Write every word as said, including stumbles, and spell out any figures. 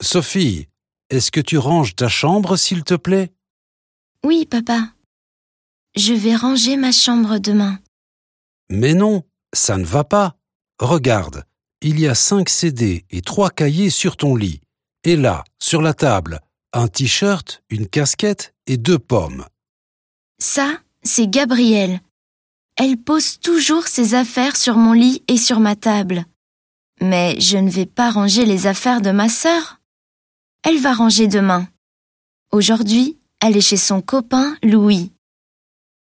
Sophie, est-ce que tu ranges ta chambre, s'il te plaît? Oui, papa. Je vais ranger ma chambre demain. Mais non, ça ne va pas. Regarde, il y a cinq C D et trois cahiers sur ton lit. Et là, sur la table, un t-shirt, une casquette et deux pommes. Ça, c'est Gabrielle. Elle pose toujours ses affaires sur mon lit et sur ma table. Mais je ne vais pas ranger les affaires de ma sœur. Elle va ranger demain. Aujourd'hui, elle est chez son copain Louis.